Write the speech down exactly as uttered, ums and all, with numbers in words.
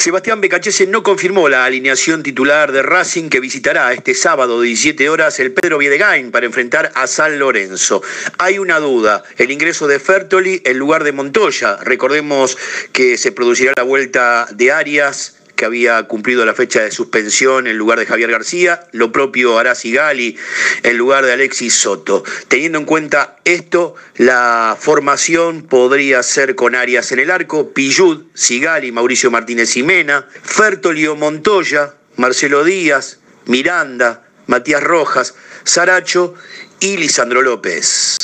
Sebastián Becachese no confirmó la alineación titular de Racing, que visitará este sábado de diecisiete horas el Pedro Biedegain para enfrentar a San Lorenzo. Hay una duda, el ingreso de Fertoli en lugar de Montoya. Recordemos que se producirá la vuelta de Arias, que había cumplido la fecha de suspensión en lugar de Javier García. Lo propio hará Sigali en lugar de Alexis Soto. Teniendo en cuenta esto, la formación podría ser con Arias en el arco, Pillud, Sigali, Mauricio Martínez y Mena, Fertoli o Montoya, Marcelo Díaz, Miranda, Matías Rojas, Saracho y Lisandro López.